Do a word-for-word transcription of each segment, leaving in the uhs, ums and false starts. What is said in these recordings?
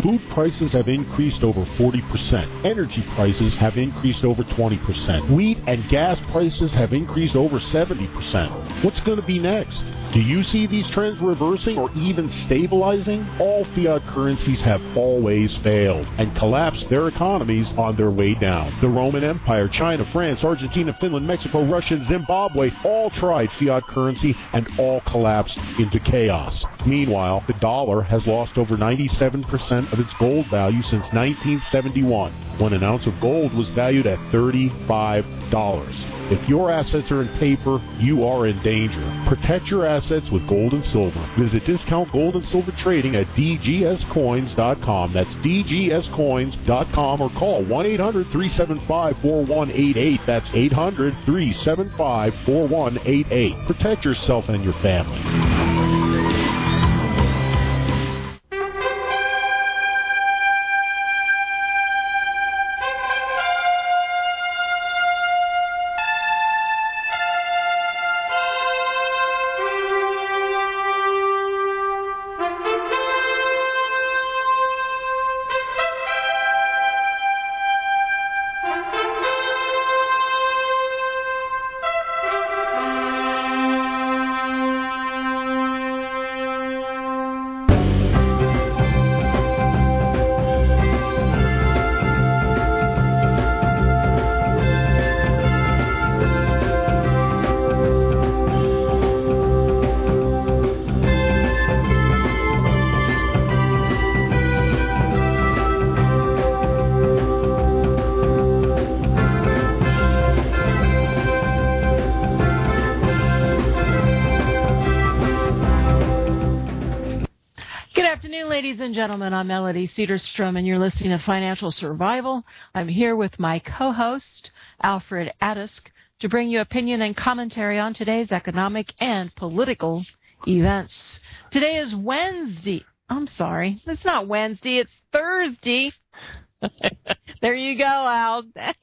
Food prices have increased over forty percent. Energy prices have increased over twenty percent. Wheat and gas prices have increased over seventy percent. What's going to be next? Do you see these trends reversing or even stabilizing? All fiat currencies have always failed and collapsed their economies on their way down. The Roman Empire, China, France, Argentina, Finland, Mexico, Russia, and Zimbabwe all tried fiat currency and all collapsed into chaos. Meanwhile, the dollar has lost over ninety-seven percent of its gold value since nineteen seventy-one, when an ounce of gold was valued at thirty-five dollars. If your assets are in paper, you are in danger. Protect your assets with gold and silver. Visit Discount Gold and Silver Trading at d g s coins dot com. That's d g s coins dot com, or call one eight hundred three seven five four one eight eight. That's eight hundred three seven five four one eight eight. Protect yourself and your family. Ladies and gentlemen, I'm Melody Cedarstrom, and you're listening to Financial Survival. I'm here with my co-host, Alfred Adisk, to bring you opinion and commentary on today's economic and political events. Today is Wednesday. I'm sorry, it's not Wednesday, it's Thursday. There you go, Al.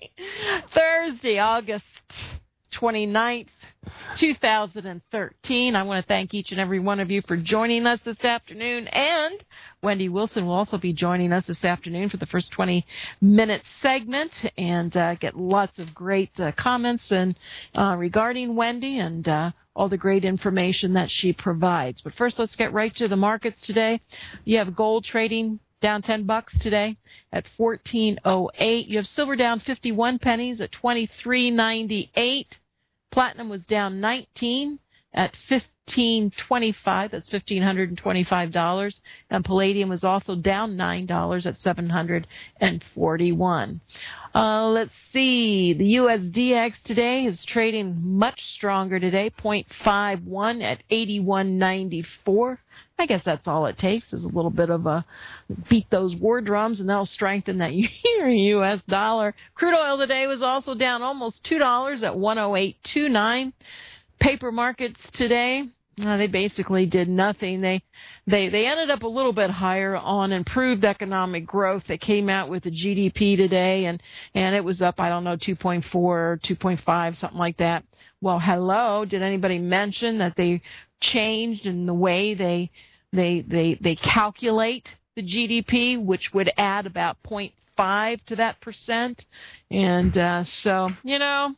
Thursday, August twenty-ninth, two thousand thirteen. I want to thank each and every one of you for joining us this afternoon, and Wendy Wilson will also be joining us this afternoon for the first twenty-minute segment, and uh, get lots of great uh, comments and uh, regarding Wendy and uh, all the great information that she provides. But first, let's get right to the markets today. You have gold trading down ten bucks today at fourteen oh eight. You have silver down fifty-one pennies at twenty-three ninety-eight. Platinum was down nineteen at fifteen twenty-five. That's fifteen hundred twenty-five dollars. And palladium was also down nine dollars at seven hundred forty-one. Uh, let's see. The U S D X today is trading much stronger today, zero point five one at eighty-one ninety-four. I guess that's all it takes is a little bit of a beat those war drums, and that'll strengthen that U S dollar. Crude oil today was also down almost two dollars at one oh eight twenty-nine. Paper markets today, uh, they basically did nothing. They, they, they ended up a little bit higher on improved economic growth. They came out with the G D P today, and, and it was up, I don't know, two point four or two point five, something like that. Well, hello, did anybody mention that they changed in the way they they they they calculate the G D P, which would add about zero point five to that percent? And uh, so, you know,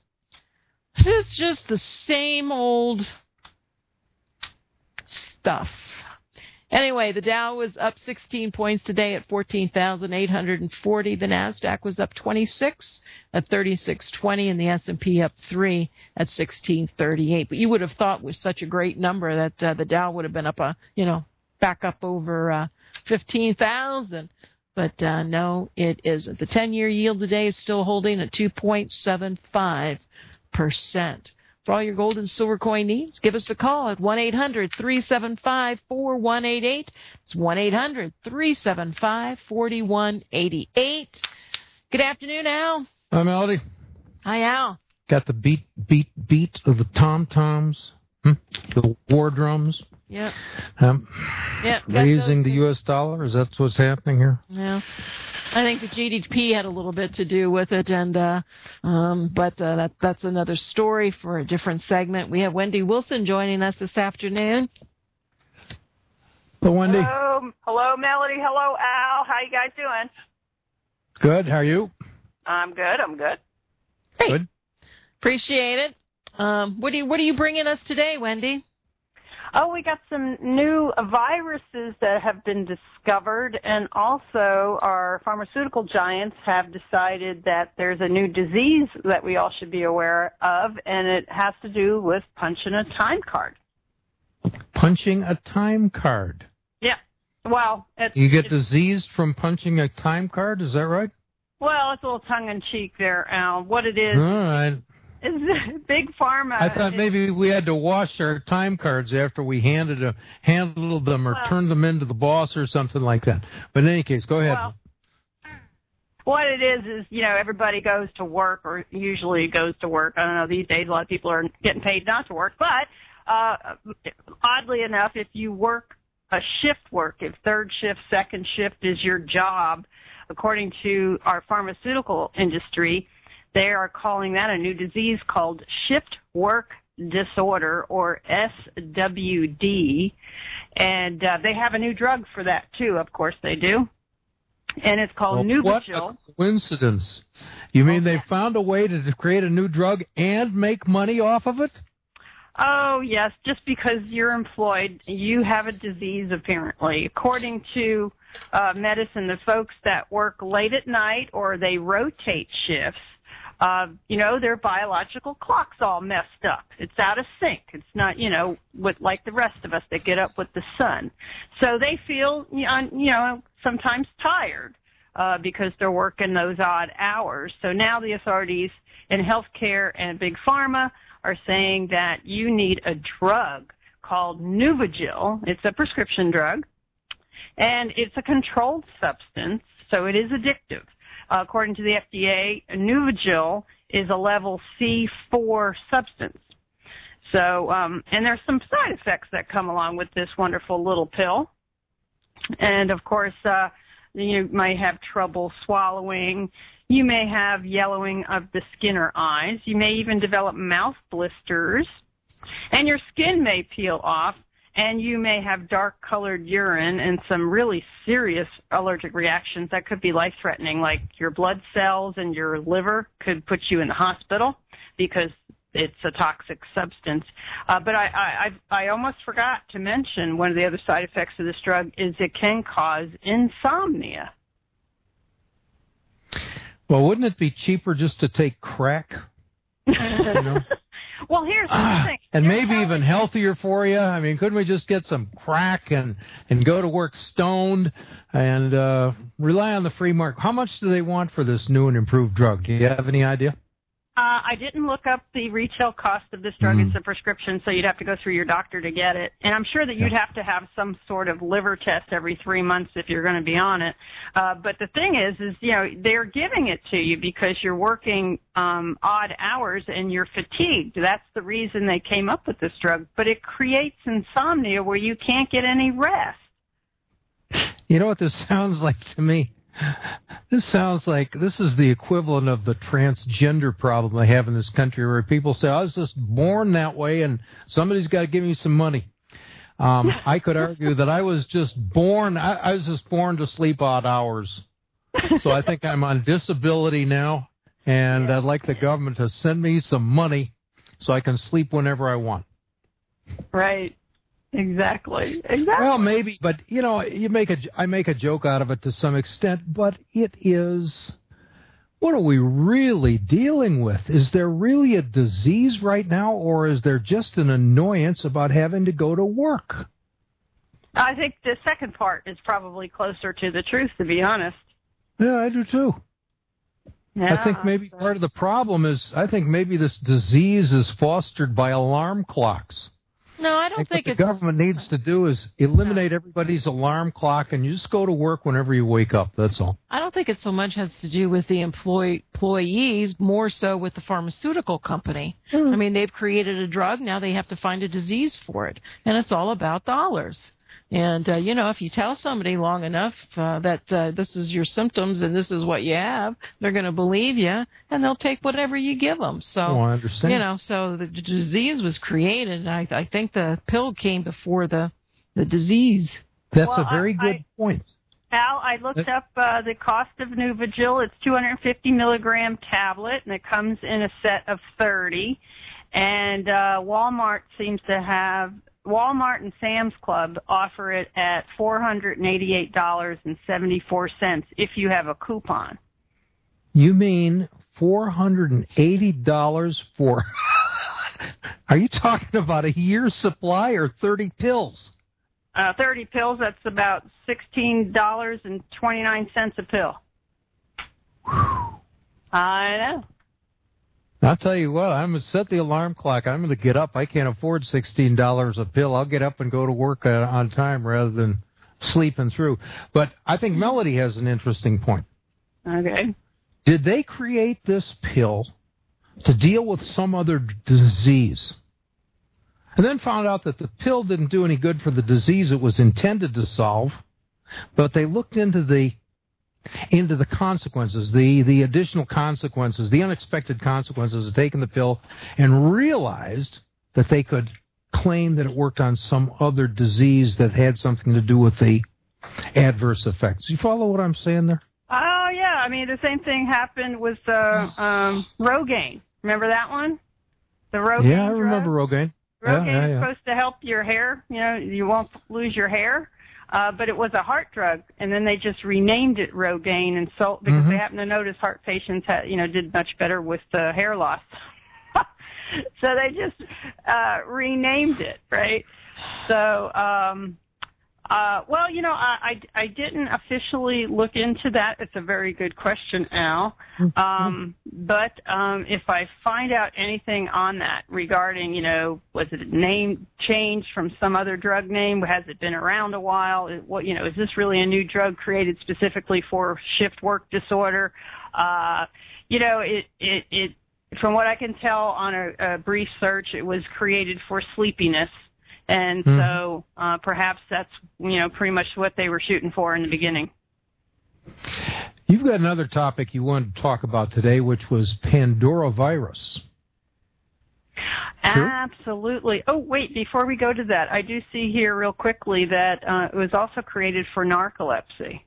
it's just the same old stuff. Anyway, the Dow was up sixteen points today at fourteen thousand eight hundred forty. The NASDAQ was up twenty-six at thirty-six twenty, and the S and P up three at sixteen thirty-eight. But you would have thought with such a great number that uh, the Dow would have been up, a, you know, back up over uh, fifteen thousand. But uh, no, it isn't. The ten-year yield today is still holding at two point seven five percent. For all your gold and silver coin needs, give us a call at one eight hundred three seven five four one eight eight. It's one eight hundred three seven five four one eight eight. Good afternoon, Al. Hi, Melody. Hi, Al. Got the beat, beat, beat of the tom-toms, hmm? the war drums. Yep. Um, yep. Raising the U S dollar. Is that what's happening here? Yeah. I think the G D P had a little bit to do with it, and uh, um, but uh, that that's another story for a different segment. We have Wendy Wilson joining us this afternoon. Hello, Wendy. Hello, hello, Melody. Hello, Al. How you guys doing? Good. How are you? I'm good. I'm good. Hey, Good. appreciate it. Um, what do you What are you bringing us today, Wendy? Oh, we got some new viruses that have been discovered, and also our pharmaceutical giants have decided that there's a new disease that we all should be aware of, and it has to do with punching a time card. Punching a time card. Yeah. Well, it's, You get it's, diseased from punching a time card, is that right? well, it's a little tongue-in-cheek there, Al. What it is All right. is Big Pharma. I thought is, maybe we had to wash our time cards after we handed a, handled them or Well- turned them into the boss or something like that. But in any case, go ahead. Well, what it is is, you know, everybody goes to work, or usually goes to work. I don't know, these days a lot of people are getting paid not to work. But uh, oddly enough, if you work a shift work, if third shift, second shift is your job, according to our pharmaceutical industry, they are calling that a new disease called shift work disorder, or S W D. And uh, they have a new drug for that, too. Of course they do. And it's called Well, what Nuvigil. a coincidence. You mean Oh, they yeah. found a way to create a new drug and make money off of it? Oh, yes, just because you're employed, you have a disease, apparently. According to uh, medicine, the folks that work late at night or they rotate shifts, uh, you know, their biological clock's all messed up. It's out of sync. It's not, you know, with, like the rest of us that get up with the sun. So they feel, you know, sometimes tired uh, because they're working those odd hours. So now the authorities in healthcare and Big Pharma are saying that you need a drug called Nuvigil. It's a prescription drug, and it's a controlled substance, so it is addictive. Uh, according to the F D A, Nuvigil is a level C four substance. So, um, and there's some side effects that come along with this wonderful little pill. And, of course, uh, you may have trouble swallowing. You may have yellowing of the skin or eyes. You may even develop mouth blisters. And your skin may peel off, and you may have dark-colored urine and some really serious allergic reactions that could be life-threatening, like your blood cells and your liver could put you in the hospital because it's a toxic substance. Uh, but I, I, I, I almost forgot to mention one of the other side effects of this drug is it can cause insomnia. Well, wouldn't it be cheaper just to take crack? You know? Well, here's the Ah, thing. and You're maybe telling even me- healthier for you. I mean, couldn't we just get some crack and, and go to work stoned and uh, rely on the free market? How much do they want for this new and improved drug? Do you have any idea? Uh, I didn't look up the retail cost of this drug. Mm. It's a prescription, so you'd have to go through your doctor to get it. And I'm sure that you'd Yeah. have to have some sort of liver test every three months if you're going to be on it. Uh, but the thing is, is, you know, they're giving it to you because you're working um, odd hours and you're fatigued. That's the reason they came up with this drug. But it creates insomnia where you can't get any rest. You know what this sounds like to me? This sounds like this is the equivalent of the transgender problem they have in this country where people say, I was just born that way and somebody's got to give me some money. Um, I could argue that I was just born, I, I was just born to sleep odd hours. So I think I'm on disability now, and I'd like the government to send me some money so I can sleep whenever I want. Right. Exactly. Exactly. Well, maybe, but you know, you make a, I make a joke out of it to some extent, but it is, what are we really dealing with? Is there really a disease right now, or is there just an annoyance about having to go to work? I think the second part is probably closer to the truth, to be honest. Yeah, I do too. Yeah, I think maybe part of the problem is, I think maybe this disease is fostered by alarm clocks. No, I I don't think, think what it's the government needs to do is eliminate everybody's alarm clock, and you just go to work whenever you wake up. That's all. I don't think it so much has to do with the employee, employees, more so with the pharmaceutical company. Hmm. I mean, they've created a drug, now they have to find a disease for it, and it's all about dollars. And, uh, you know, if you tell somebody long enough uh, that uh, this is your symptoms and this is what you have, they're going to believe you, and they'll take whatever you give them. So, Oh, I understand. you know, so the d- disease was created, and I, I think the pill came before the, the disease. That's well, a very I, good I, point. Al, I looked up uh, the cost of Nuvigil. It's two hundred fifty milligram tablet, and it comes in a set of thirty. And uh, Walmart seems to have, Walmart and Sam's Club offer it at four hundred eighty-eight dollars and seventy-four cents if you have a coupon. You mean four hundred eighty dollars for, are you talking about a year's supply or thirty pills? Uh, thirty pills, that's about sixteen dollars and twenty-nine cents a pill. Whew. I know. I'll tell you what, I'm going to set the alarm clock. I'm going to get up. I can't afford sixteen dollars a pill. I'll get up and go to work uh, on time rather than sleeping through. But I think Melody has an interesting point. Okay. Did they create this pill to deal with some other d- disease? And then found out that the pill didn't do any good for the disease it was intended to solve, but they looked into the into the consequences, the, the additional consequences, the unexpected consequences of taking the pill, and realized that they could claim that it worked on some other disease that had something to do with the adverse effects. You follow what I'm saying there? Oh, yeah. I mean, the same thing happened with uh, um, Rogaine. Remember that one? The Rogaine Yeah, I drug? remember Rogaine. Rogaine yeah, yeah, is yeah. supposed to help your hair. You know, you won't lose your hair. Uh, but it was a heart drug, and then they just renamed it Rogaine and sold because Mm-hmm. they happened to notice heart patients had, you know, did much better with uh, hair loss. So they just uh, renamed it, right? So, um, uh, well, you know, I, I, I didn't officially look into that. It's a very good question, Al. Um, but um, if I find out anything on that regarding, you know, was it a name change from some other drug name? Has it been around a while? What, you know, is this really a new drug created specifically for shift work disorder? Uh, you know, it, it, it, from what I can tell on a, a brief search, it was created for sleepiness. And mm. so uh, perhaps that's, you know, pretty much what they were shooting for in the beginning. You've got another topic you wanted to talk about today, which was Pandora virus. Sure? Absolutely. Oh, wait, before we go to that, I do see here real quickly that uh, it was also created for narcolepsy.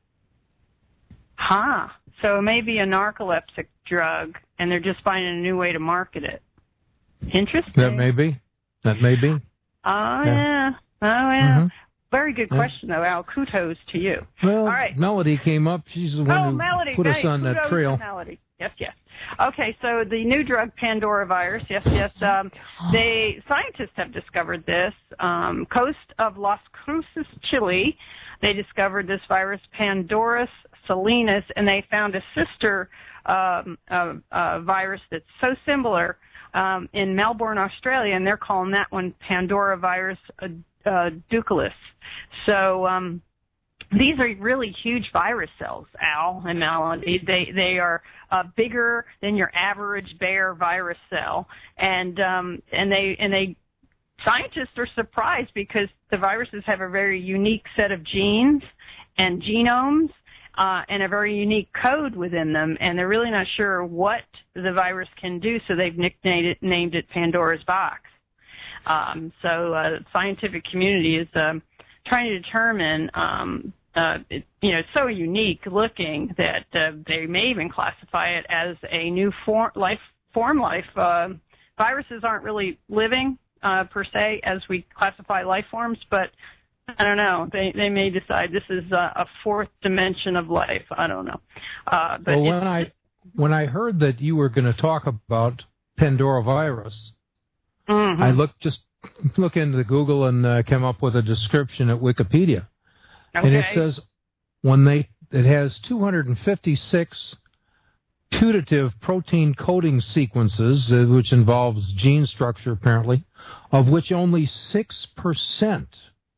Huh. So it may be a narcoleptic drug, and they're just finding a new way to market it. Interesting. That may be. That may be. Oh, yeah. yeah. Oh, yeah. Mm-hmm. Very good question, though, Al. Kudos to you. Well, All right. Melody came up. She's the one oh, who Melody, put hey, us on that trail. Melody. Yes, yes. Okay, so the new drug, Pandora virus, yes, yes. Um, they scientists have discovered this. Um, coast of Las Cruces, Chile, they discovered this virus, Pandorus salinus, and they found a sister um, uh, uh, virus that's so similar um, in Melbourne, Australia, and they're calling that one Pandora virus uh, uh, ducalis. So um, these are really huge virus cells, Al and Melody. They they are uh, bigger than your average bear virus cell, and um, and they and they scientists are surprised because the viruses have a very unique set of genes and genomes. Uh, and a very unique code within them, and they're really not sure what the virus can do, so they've nicknamed it, named it Pandora's box. Um, so uh, the scientific community is um, trying to determine, um, uh, it, you know, it's so unique looking that uh, they may even classify it as a new form life. Form life. Uh, viruses aren't really living uh, per se as we classify life forms, but I don't know. They they may decide this is a, a fourth dimension of life. I don't know. Uh, but well, when I when I heard that you were going to talk about Pandora virus, mm-hmm. I looked just look into Google and uh, came up with a description at Wikipedia, okay. and it says when they it has two hundred fifty-six putative protein coding sequences, uh, which involves gene structure apparently, of which only six percent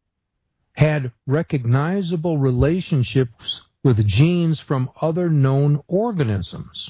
had recognizable relationships with genes from other known organisms.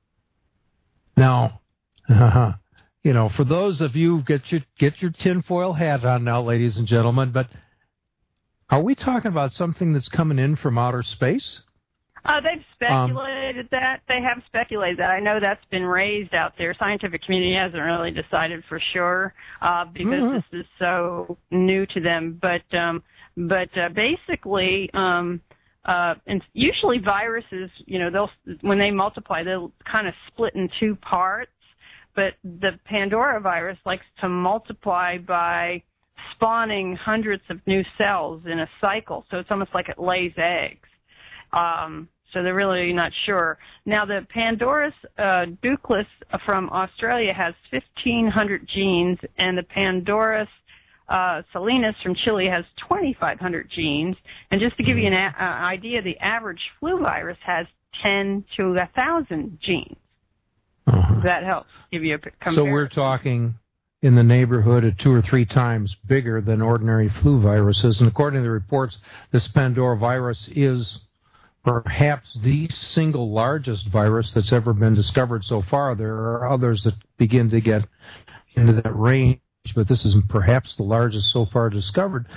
Now, uh, you know, for those of you, get your get your tinfoil hat on now, ladies and gentlemen, but are we talking about something that's coming in from outer space? Uh, they've speculated um, that. They have speculated that. I know that's been raised out there. Scientific community hasn't really decided for sure uh, because mm-hmm. this is so new to them. But um, but uh, basically, um, uh, and usually viruses, you know, they'll when they multiply, they'll kind of split in two parts. But the Pandora virus likes to multiply by spawning hundreds of new cells in a cycle. So it's almost like it lays eggs. Um, so they're really not sure. Now, the Pandora's uh, duclis from Australia has fifteen hundred genes, and the Pandora's uh, salinus from Chile has twenty-five hundred genes. And just to give you an a- uh, idea, the average flu virus has ten to one thousand genes. Uh-huh. That helps give you a comparison. So we're talking in the neighborhood of two or three times bigger than ordinary flu viruses. And according to the reports, this Pandora virus is perhaps the single largest virus that's ever been discovered so far. There are others that begin to get into that range, but this is perhaps the largest so far discovered.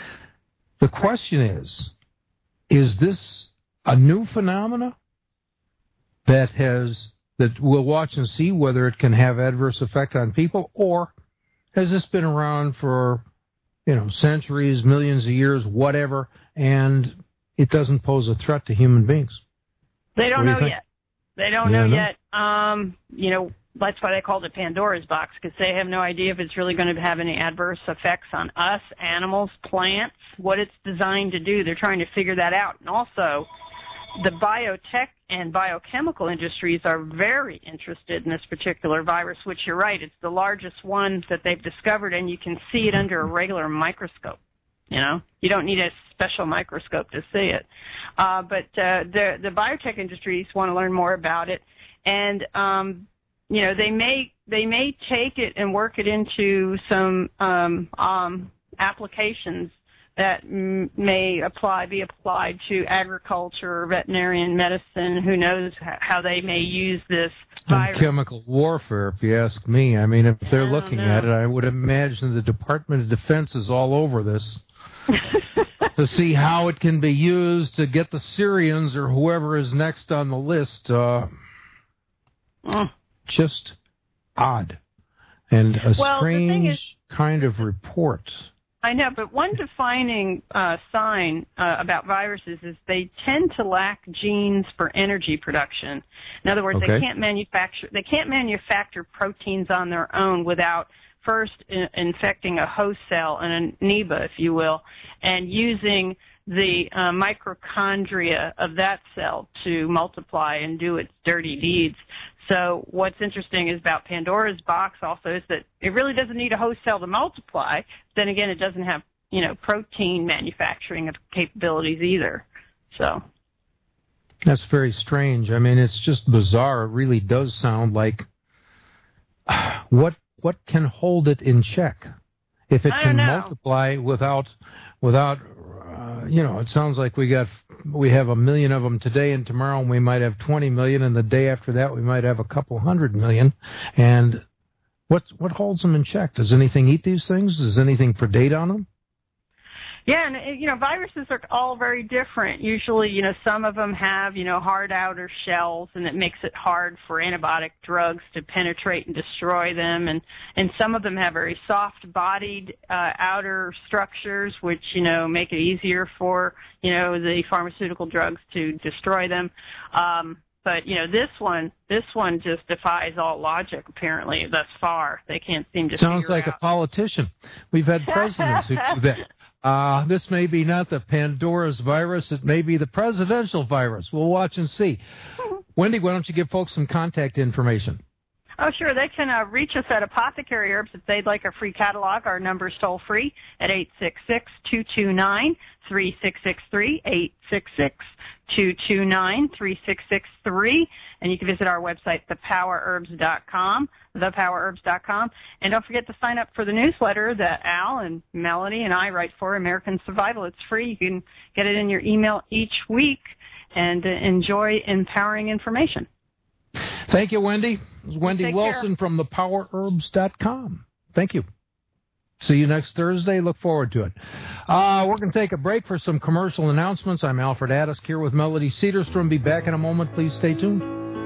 The question is, is this a new phenomena that has that we'll watch and see whether it can have adverse effect on people, or has this been around for, you know, centuries, millions of years, whatever, and it doesn't pose a threat to human beings? They don't do know yet. They don't you know know yet. Um, you know, that's why they called it Pandora's box, because they have no idea if it's really going to have any adverse effects on us, animals, plants, what it's designed to do. They're trying to figure that out. And also, the biotech and biochemical industries are very interested in this particular virus, which you're right, it's the largest one that they've discovered, and you can see it under a regular microscope. You know, you don't need a special microscope to see it. Uh, but uh, the the biotech industries want to learn more about it, and um, you know, they may they may take it and work it into some um, um, applications that m- may apply, be applied to agriculture, veterinarian medicine. Who knows how they may use this virus. And chemical warfare, if you ask me. I mean, if they're looking know. at it, I would imagine the Department of Defense is all over this to see how it can be used to get the Syrians or whoever is next on the list. Uh, mm. Just odd. And a well, strange is, kind of report. I know, but one defining uh, sign uh, about viruses is they tend to lack genes for energy production. In other words, okay. they can't manufacture they can't manufacture proteins on their own without first in- infecting a host cell, an amoeba, if you will, and using the uh, mitochondria of that cell to multiply and do its dirty deeds. So what's interesting is about Pandora's box also is that it really doesn't need a host cell to multiply. Then again, it doesn't have, you know, protein manufacturing capabilities either. So that's very strange. I mean, it's just bizarre. It really does sound like what what can hold it in check? If it can multiply without without uh, you know, it sounds like we got we have a million of them today, and tomorrow we might have twenty million, and the day after that we might have a couple hundred million. And what what holds them in check? Does anything eat these things? Does anything predate on them? Yeah, and, you know, viruses are all very different. Usually, you know, some of them have, you know, hard outer shells, and it makes it hard for antibiotic drugs to penetrate and destroy them. And, and some of them have very soft-bodied uh, outer structures, which, you know, make it easier for, you know, the pharmaceutical drugs to destroy them. Um, but, you know, this one, this one just defies all logic, apparently, thus far. They can't seem to Sounds figure like out. a politician. We've had presidents who do that. Uh, this may be not the Pandora's virus. It may be the presidential virus. We'll watch and see. Wendy, why don't you give folks some contact information? Oh, sure. They can uh, reach us at Apothecary Herbs if they'd like a free catalog. Our number's toll free at eight six six, two two nine, three six six three, eight six six, two two nine, three six six three. And you can visit our website, the power herbs dot com, the power herbs dot com. And don't forget to sign up for the newsletter that Al and Melody and I write for, American Survival. It's free. You can get it in your email each week and uh, enjoy empowering information. Thank you, Wendy. It was Wendy Take Wilson care. from the power herbs dot com. Thank you. See you next Thursday. Look forward to it. Uh, we're going to take a break for some commercial announcements. I'm Alfred Adisk here with Melody Cedarstrom. Be back in a moment. Please stay tuned.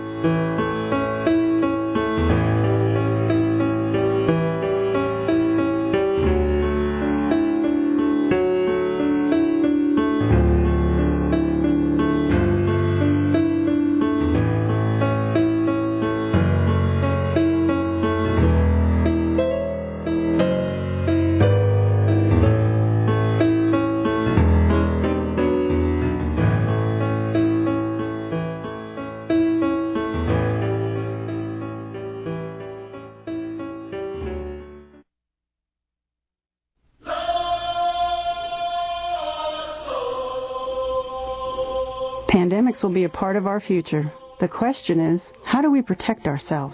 Pandemics will be a part of our future. The question is, how do we protect ourselves?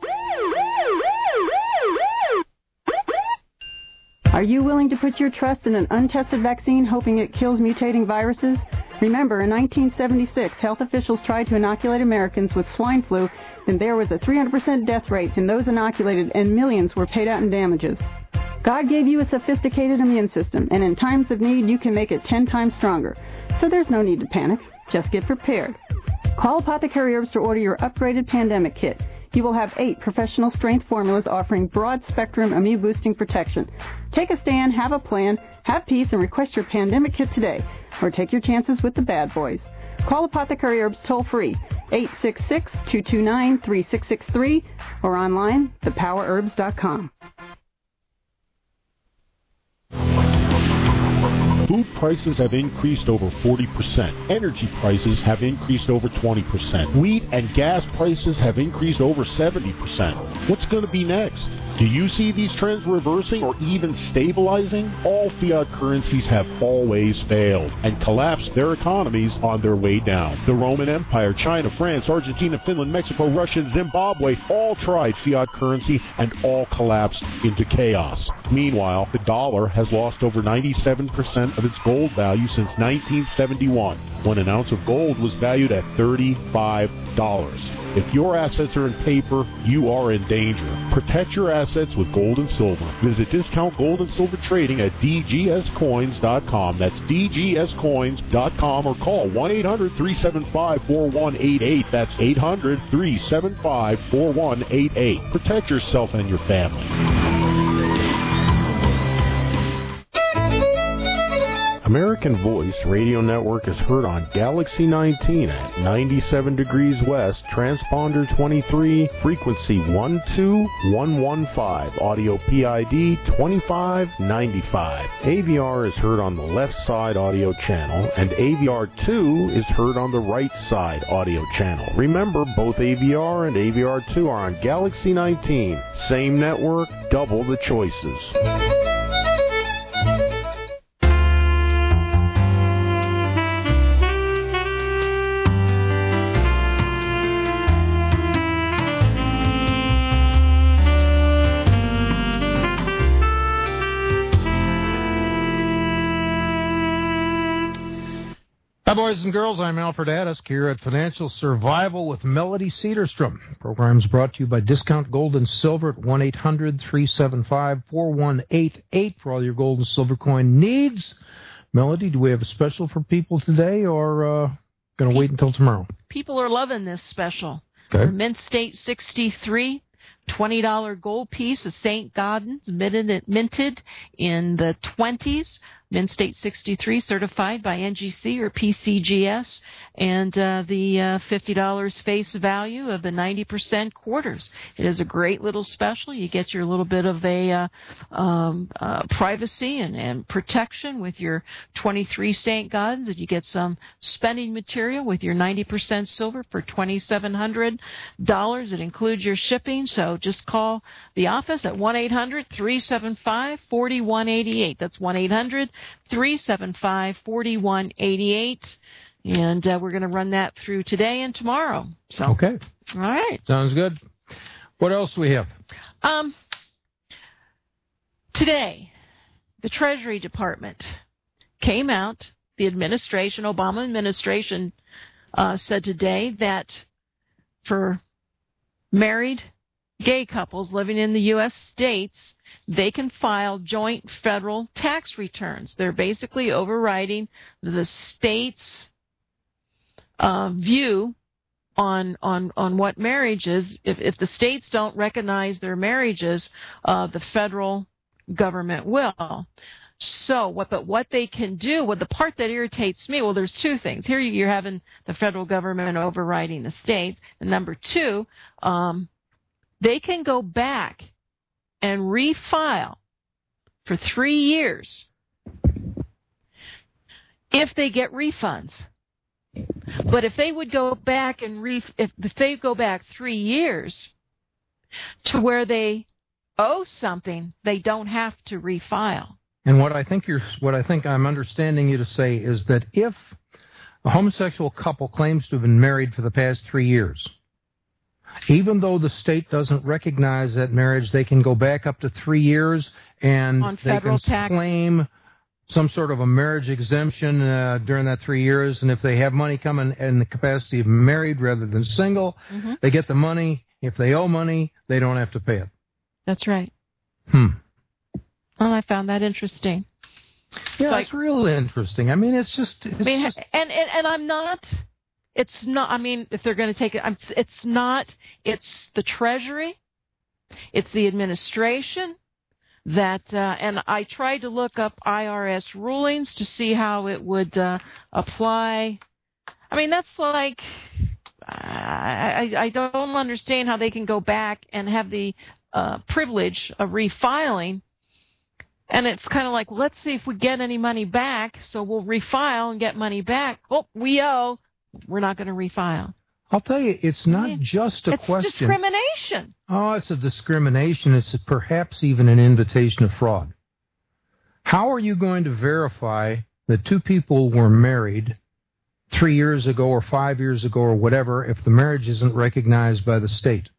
Are you willing to put your trust in an untested vaccine hoping it kills mutating viruses? Remember, in nineteen seventy-six, health officials tried to inoculate Americans with swine flu, and there was a three hundred percent death rate in those inoculated, and millions were paid out in damages. God gave you a sophisticated immune system, and in times of need, you can make it ten times stronger. So there's no need to panic. Just get prepared. Call Apothecary Herbs to order your upgraded pandemic kit. You will have eight professional strength formulas offering broad-spectrum immune-boosting protection. Take a stand, have a plan, have peace, and request your pandemic kit today. Or take your chances with the bad boys. Call Apothecary Herbs toll-free, eight six six, two two nine, three six six three, or online, the power herbs dot com. Food prices have increased over forty percent. Energy prices have increased over twenty percent. Wheat and gas prices have increased over seventy percent. What's going to be next? Do you see these trends reversing or even stabilizing? All fiat currencies have always failed and collapsed their economies on their way down. The Roman Empire, China, France, Argentina, Finland, Mexico, Russia, and Zimbabwe all tried fiat currency and all collapsed into chaos. Meanwhile, the dollar has lost over ninety-seven percent of its gold value since nineteen seventy-one, when an ounce of gold was valued at thirty-five dollars. If your assets are in paper, you are in danger. Protect your assets with gold and silver. Visit Discount Gold and Silver Trading at d g s coins dot com. That's d g s coins dot com, or call one eight hundred, three seven five, four one eight eight. That's eight hundred, three seven five, four one eight eight. Protect yourself and your family. American Voice Radio Network is heard on Galaxy nineteen at ninety-seven degrees west, transponder twenty-three, frequency one two one one five, audio P I D twenty-five ninety-five. A V R is heard on the left side audio channel, and A V R two is heard on the right side audio channel. Remember, both A V R and A V R two are on Galaxy nineteen. Same network, double the choices. Hi, boys and girls. I'm Alfred Adisk here at Financial Survival with Melody Cedarstrom. The program is brought to you by Discount Gold and Silver at one eight hundred, three seven five, four one eight eight for all your gold and silver coin needs. Melody, do we have a special for people today, or uh, going to wait until tomorrow? People are loving this special. Okay. For Mint State sixty-three, twenty dollars gold piece of Saint Gaudens, minted, minted in the twenties. Mint State sixty-three, certified by N G C or P C G S, and uh, the uh, fifty dollars face value of the ninety percent quarters. It is a great little special. You get your little bit of a uh, um, uh, privacy and, and protection with your twenty-three Saint Gaudens, and you get some spending material with your ninety percent silver for twenty-seven hundred dollars. It includes your shipping, so just call the office at one eight hundred, three seven five, four one eight eight. That's one eight hundred, three seven five, four one eight eight, and uh, we're going to run that through today and tomorrow. So, okay. All right. Sounds good. What else do we have? Um, today, the Treasury Department came out, the administration, Obama administration, uh, said today that for married gay couples living in the U S states, they can file joint federal tax returns. They're basically overriding the state's uh, view on on on what marriage is. If, if the states don't recognize their marriages, uh, the federal government will. So what, but what they can do, well, the part that irritates me, well, there's two things. Here you're having the federal government overriding the states. And number two, um, they can go back and refile for three years if they get refunds. But if they would go back and re, if, if they go back three years to where they owe something, they don't have to refile. And what I think you're, what I think I'm understanding you to say is that if a homosexual couple claims to have been married for the past three years, even though the state doesn't recognize that marriage, they can go back up to three years and they can tax. claim some sort of a marriage exemption uh, during that three years. And if they have money coming in the capacity of married rather than single, mm-hmm. they get the money. If they owe money, they don't have to pay it. That's right. Hmm. Well, I found that interesting. Yeah, like, it's real interesting. I mean, it's just... It's I mean, just... And, and, and I'm not... It's not... I mean, if they're going to take it... I'm, it's not... It's the Treasury. It's the administration that... Uh, and I tried to look up I R S rulings to see how it would uh, apply. I mean, that's like... I, I, I don't understand how they can go back and have the uh, privilege of refiling. And it's kind of like, well, let's see if we get any money back, so we'll refile and get money back. Oh, we owe. We're not going to refile. I'll tell you, it's not yeah. just a it's question. It's discrimination. Oh, it's a discrimination. It's a, perhaps even an invitation of fraud. How are you going to verify that two people were married three years ago or five years ago or whatever if the marriage isn't recognized by the state?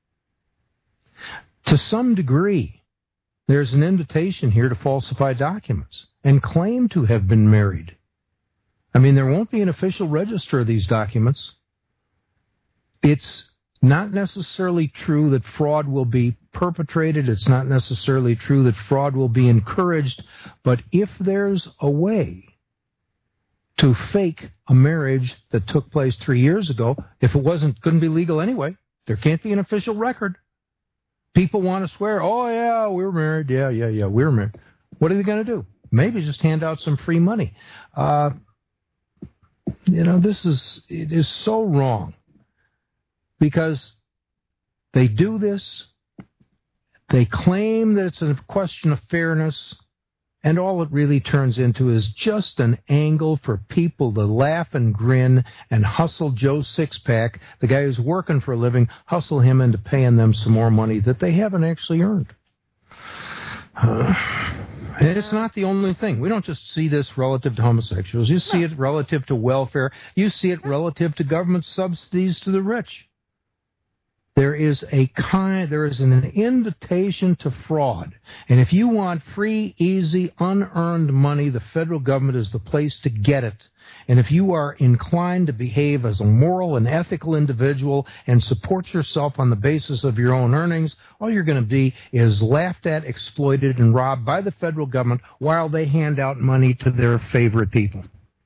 To some degree, there's an invitation here to falsify documents and claim to have been married. I mean, there won't be an official register of these documents. It's not necessarily true that fraud will be perpetrated. It's not necessarily true that fraud will be encouraged. But if there's a way to fake a marriage that took place three years ago, if it wasn't, couldn't be legal anyway, there can't be an official record. People want to swear, oh, yeah, we were married. Yeah, yeah, yeah, we were married. What are they going to do? Maybe just hand out some free money. Uh, you know, this is, it is so wrong because they do this. They claim that it's a question of fairness, and all it really turns into is just an angle for people to laugh and grin and hustle Joe Sixpack, the guy who's working for a living, hustle him into paying them some more money that they haven't actually earned. Uh, and it's not the only thing. We don't just see this relative to homosexuals. You see it relative to welfare. You see it relative to government subsidies to the rich. There is a kind, there is an invitation to fraud. And if you want free, easy, unearned money, the federal government is the place to get it. And if you are inclined to behave as a moral and ethical individual and support yourself on the basis of your own earnings, all you're going to be is laughed at, exploited, and robbed by the federal government while they hand out money to their favorite people.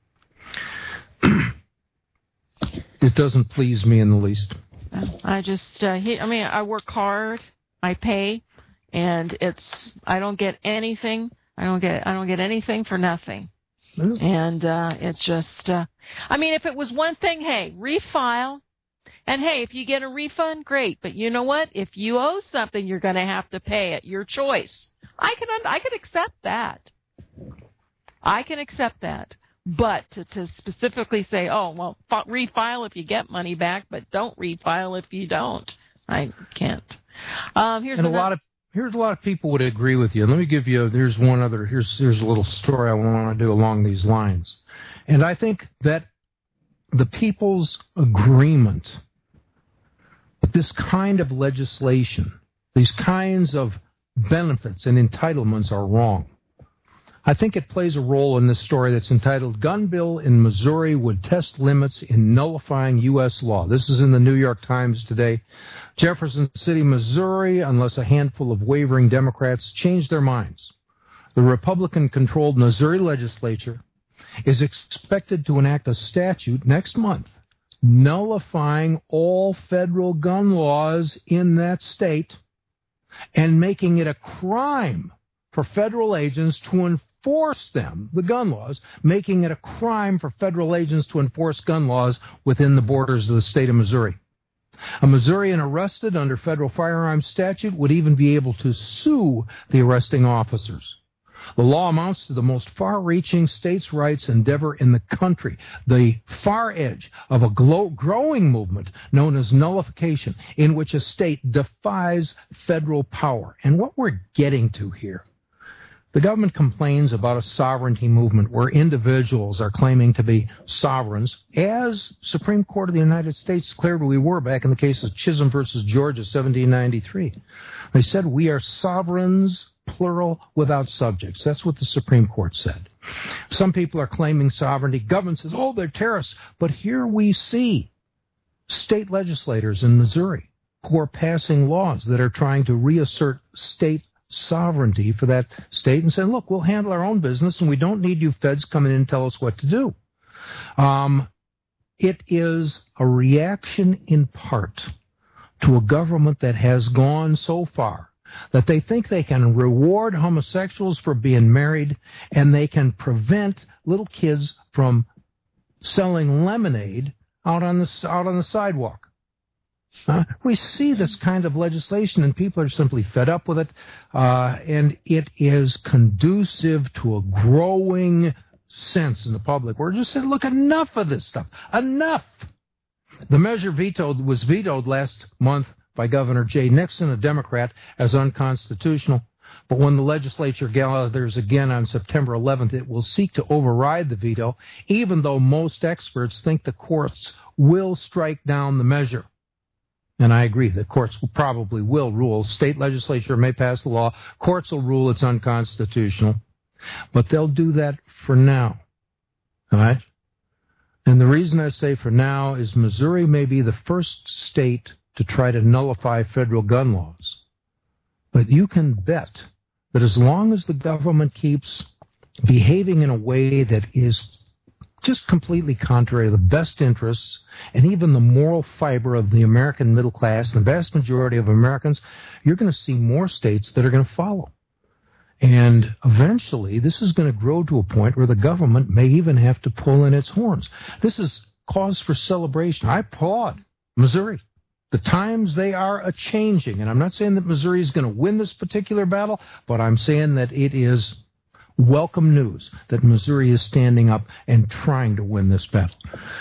It doesn't please me in the least. I just, uh, he, I mean, I work hard, I pay, and it's, I don't get anything, I don't get, I don't get anything for nothing. Mm-hmm. And, uh, it's just, uh, I mean, if it was one thing, hey, refile, and hey, if you get a refund, great, but you know what? If you owe something, you're going to have to pay it, your choice. I can, I can accept that. I can accept that. But to, to specifically say, oh, well, f- refile if you get money back, but don't refile if you don't, I can't. Um, here's and another- a lot of here's a lot of people would agree with you. Let me give you. There's one other. Here's here's a little story I want to do along these lines, and I think that the people's agreement with this kind of legislation, these kinds of benefits and entitlements, are wrong. I think it plays a role in this story that's entitled, Gun Bill in Missouri Would Test Limits in Nullifying U S Law. This is in the New York Times today. Jefferson City, Missouri, unless a handful of wavering Democrats change their minds. The Republican-controlled Missouri legislature is expected to enact a statute next month nullifying all federal gun laws in that state and making it a crime for federal agents to enforce them, the gun laws, making it a crime for federal agents to enforce gun laws within the borders of the state of Missouri. A Missourian arrested under federal firearms statute would even be able to sue the arresting officers. The law amounts to the most far-reaching states' rights endeavor in the country, the far edge of a glow- growing movement known as nullification, in which a state defies federal power. And what we're getting to here, the government complains about a sovereignty movement where individuals are claiming to be sovereigns, as Supreme Court of the United States declared we were back in the case of Chisholm versus Georgia, seventeen ninety-three. They said we are sovereigns, plural, without subjects. That's what the Supreme Court said. Some people are claiming sovereignty. Government says, oh, they're terrorists. But here we see state legislators in Missouri who are passing laws that are trying to reassert state sovereignty for that state and saying, look, we'll handle our own business and we don't need you feds coming in and tell us what to do. Um, it is a reaction in part to a government that has gone so far that they think they can reward homosexuals for being married and they can prevent little kids from selling lemonade out on the, out on the sidewalk. Uh, we see this kind of legislation, and people are simply fed up with it, uh, and it is conducive to a growing sense in the public. We're just saying, look, enough of this stuff. Enough! The measure vetoed was vetoed last month by Governor Jay Nixon, a Democrat, as unconstitutional. But when the legislature gathers again on September eleventh, it will seek to override the veto, even though most experts think the courts will strike down the measure. And I agree, the courts will probably will rule. State legislature may pass the law. Courts will rule it's unconstitutional. But they'll do that for now. All right? And the reason I say for now is Missouri may be the first state to try to nullify federal gun laws. But you can bet that as long as the government keeps behaving in a way that is just completely contrary to the best interests and even the moral fiber of the American middle class and the vast majority of Americans, you're going to see more states that are going to follow. And eventually, this is going to grow to a point where the government may even have to pull in its horns. This is cause for celebration. I applaud Missouri. The times they are a-changing. And I'm not saying that Missouri is going to win this particular battle, but I'm saying that it is welcome news that Missouri is standing up and trying to win this battle.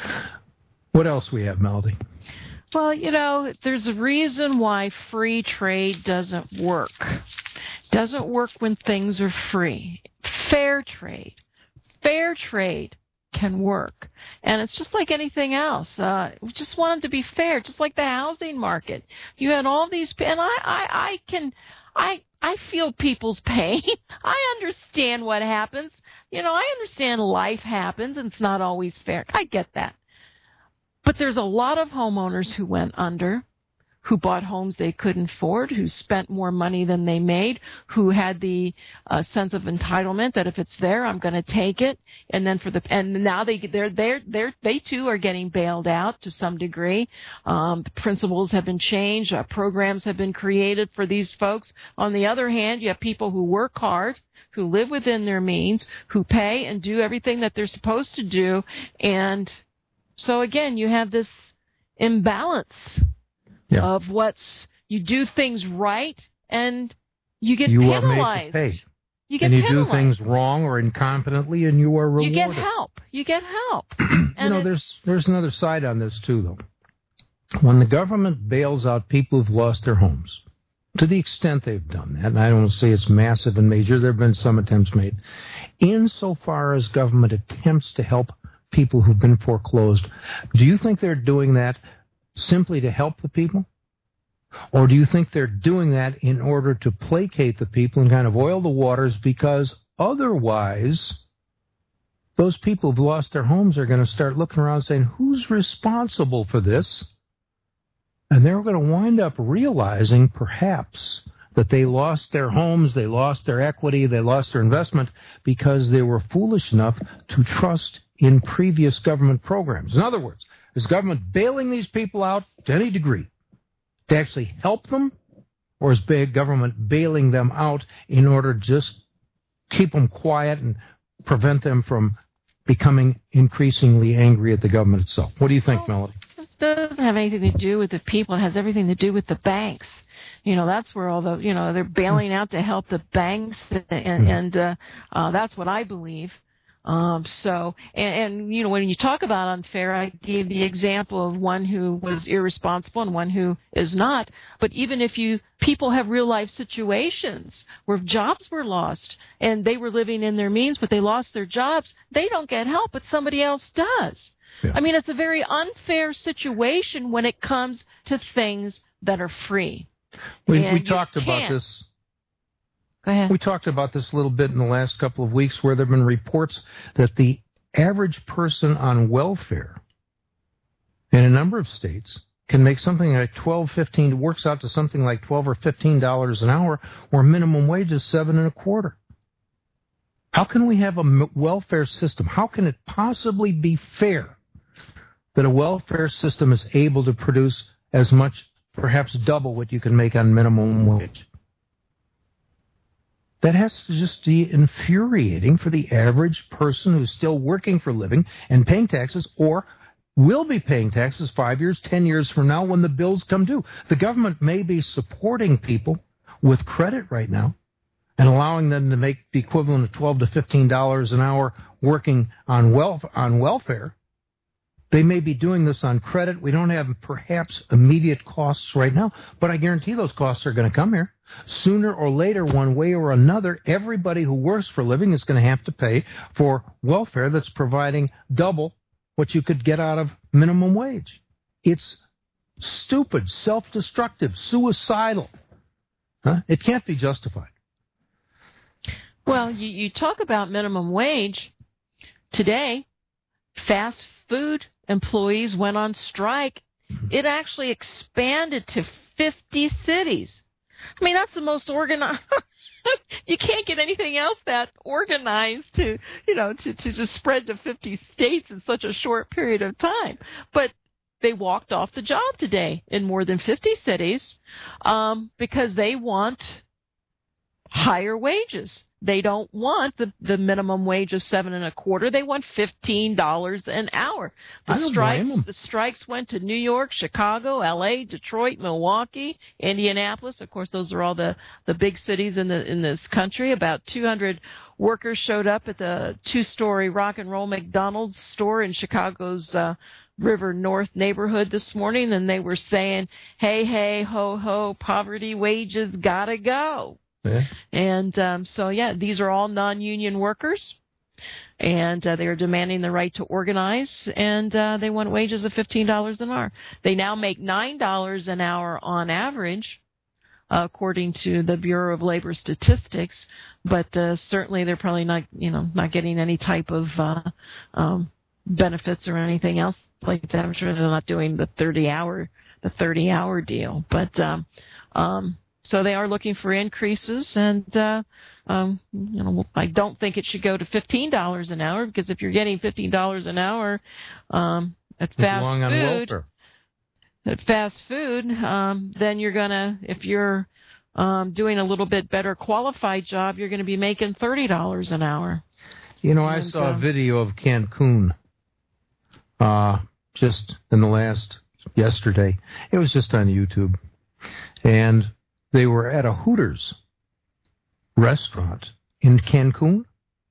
What else we have, Melody? Well, you know, there's a reason why free trade doesn't work. Doesn't work when things are free. Fair trade. Fair trade can work. And it's just like anything else. Uh, we just want it to be fair, just like the housing market. You had all these, and I, I, I can, I, I feel people's pain. I understand what happens. You know, I understand life happens and it's not always fair. I get that. But there's a lot of homeowners who went under, who bought homes they couldn't afford, who spent more money than they made, who had the uh, sense of entitlement that if it's there, I'm going to take it. And then for the and now they they're they're they're they too are getting bailed out to some degree. Um, the principles have been changed, uh, programs have been created for these folks. On the other hand, you have people who work hard, who live within their means, who pay and do everything that they're supposed to do, and so again, you have this imbalance. Yeah. Of what's, you do things right and you get you penalized. Are made to pay. You get and you penalized. do things wrong or incompetently and you are rewarded. You get help. You get help. you know, there's there's another side on this too, though. When the government bails out people who've lost their homes, to the extent they've done that, and I don't say it's massive and major, there have been some attempts made, insofar as government attempts to help people who've been foreclosed, do you think they're doing that simply to help the people? Or do you think they're doing that in order to placate the people and kind of oil the waters because otherwise, those people who've lost their homes are going to start looking around saying, who's responsible for this? And they're going to wind up realizing, perhaps, that they lost their homes, they lost their equity, they lost their investment because they were foolish enough to trust in previous government programs. In other words, is government bailing these people out to any degree to actually help them, or is big government bailing them out in order to just keep them quiet and prevent them from becoming increasingly angry at the government itself? What do you think, well, Melody? It doesn't have anything to do with the people. It has everything to do with the banks. You know, that's where all the, you know, they're bailing out to help the banks, and, and uh, uh, that's what I believe. Um, so, and, and, you know, when you talk about unfair, I gave the example of one who was irresponsible and one who is not. But even if you, people have real life situations where jobs were lost and they were living in their means, but they lost their jobs, they don't get help, but somebody else does. Yeah. I mean, it's a very unfair situation when it comes to things that are free. We, we talked about this. Go ahead. We talked about this a little bit in the last couple of weeks where there have been reports that the average person on welfare in a number of states can make something like twelve, fifteen, works out to something like twelve or fifteen dollars an hour, where minimum wage is seven and a quarter. How can we have a welfare system? How can it possibly be fair that a welfare system is able to produce as much, perhaps double what you can make on minimum wage? That has to just be infuriating for the average person who's still working for a living and paying taxes, or will be paying taxes five years, ten years from now when the bills come due. The government may be supporting people with credit right now and allowing them to make the equivalent of twelve to fifteen dollars an hour working on welf- on welfare. They may be doing this on credit. We don't have perhaps immediate costs right now, but I guarantee those costs are going to come here. Sooner or later, one way or another, everybody who works for a living is going to have to pay for welfare that's providing double what you could get out of minimum wage. It's stupid, self-destructive, suicidal. Huh? It can't be justified. Well, you, you talk about minimum wage. Today, fast food employees went on strike. It actually expanded to fifty cities. I mean, that's the most organized. You can't get anything else that organized to, you know, to, to just spread to fifty states in such a short period of time. But they walked off the job today in more than fifty cities um, because they want higher wages. They don't want the, the minimum wage of seven and a quarter. They want fifteen dollars an hour. The I don't strikes, blame them. the strikes went to New York, Chicago, L A, Detroit, Milwaukee, Indianapolis. Of course, those are all the, the big cities in the in this country. About two hundred workers showed up at the two-story rock and roll McDonald's store in Chicago's uh, River North neighborhood this morning, and they were saying, "Hey, hey, ho, ho, poverty wages gotta go." Yeah. And um, so, yeah, these are all non-union workers, and uh, they are demanding the right to organize, and uh, they want wages of fifteen dollars an hour. They now make nine dollars an hour on average, uh, according to the Bureau of Labor Statistics, but uh, certainly they're probably not, you know, not getting any type of uh, um, benefits or anything else like that. I'm sure they're not doing the thirty-hour the thirty-hour deal, but um, um so they are looking for increases, and uh, um, you know, I don't think it should go to fifteen dollars an hour, because if you're getting fifteen dollars an hour um, at fast food, at fast food, um, then you're gonna, if you're um, doing a little bit better qualified job, you're going to be making thirty dollars an hour. You know, and, I saw uh, a video of Cancun uh, just in the last yesterday. It was just on YouTube, and they were at a Hooters restaurant in Cancun,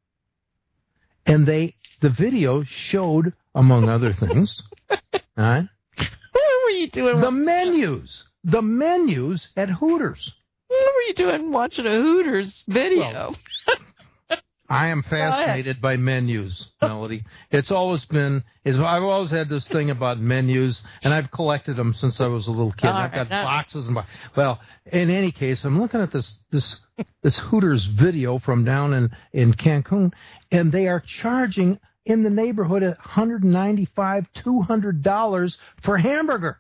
and they the video showed, among other things, uh, what were you doing? The menus, the menus at Hooters. What were you doing watching a Hooters video? Well, I am fascinated by menus, Melody. It's always been, it's, I've always had this thing about menus, and I've collected them since I was a little kid. All I've right, got no. boxes and boxes. Well, in any case, I'm looking at this this this Hooters video from down in, in Cancun, and they are charging in the neighborhood at one ninety-five dollars, two hundred dollars for a hamburger.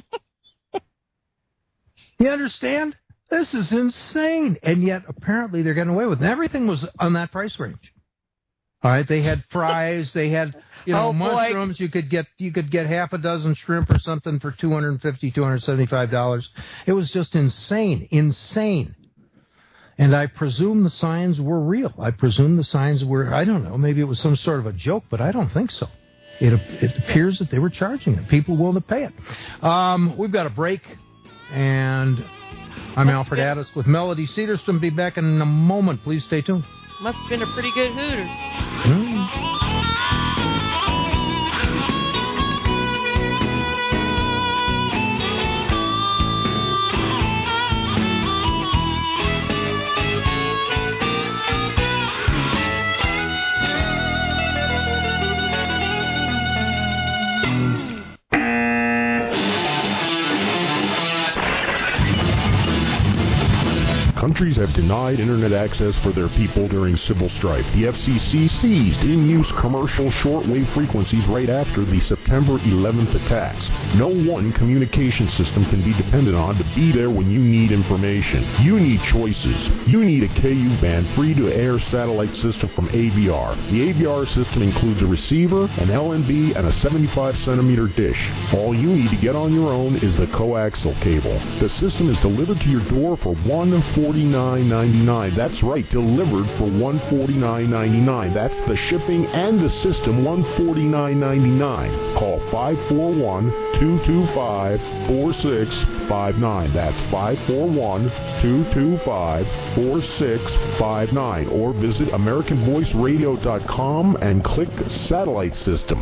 You understand? This is insane, and yet apparently they're getting away with it. Everything was on that price range. All right, they had fries, they had you know Oh, boy. mushrooms. You could get you could get half a dozen shrimp or something for two hundred fifty dollars, two hundred seventy-five dollars. It was just insane, insane. And I presume the signs were real. I presume the signs were, I don't know, maybe it was some sort of a joke, but I don't think so. It it appears that they were charging it. People willing to pay it. Um, we've got a break, and I'm Must Alfred be- Addis with Melody Cedarstrom. Be back in a moment. Please stay tuned. Must have been a pretty good Hooters. Mm. Countries have denied internet access for their people during civil strife. The F C C seized in-use commercial shortwave frequencies right after the September eleventh attacks. No one communication system can be depended on to be there when you need information. You need choices. You need a K U-band free-to-air satellite system from A V R. The A V R system includes a receiver, an L N B, and a seventy-five centimeter dish. All you need to get on your own is the coaxial cable. The system is delivered to your door for one hundred forty-nine ninety-nine. That's right, delivered for one hundred forty-nine ninety-nine. That's the shipping and the system, one hundred forty-nine ninety-nine. Call five four one, two two five, four six five nine. That's five four one, two two five, four six five nine. Or visit American Voice Radio dot com and click Satellite System.